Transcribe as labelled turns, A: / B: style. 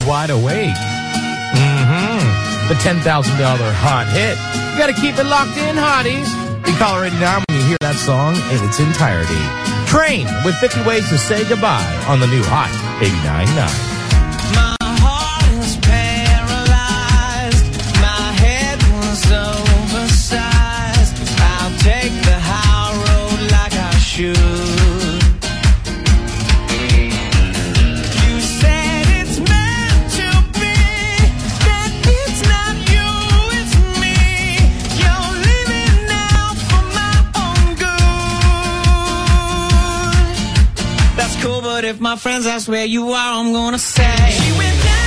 A: Wide Awake. The $10,000 hot hit. You got to keep it locked in, hotties. You call her 89 when you hear that song in its entirety. Train with 50 Ways to Say Goodbye on the new Hot 89.9.
B: My heart is paralyzed. My head was oversized. I'll take the high road like I should. You said it's meant to be, that it's not you, it's me. You're living now for my own good. That's cool, but if my friends ask where you are, I'm gonna say she went down.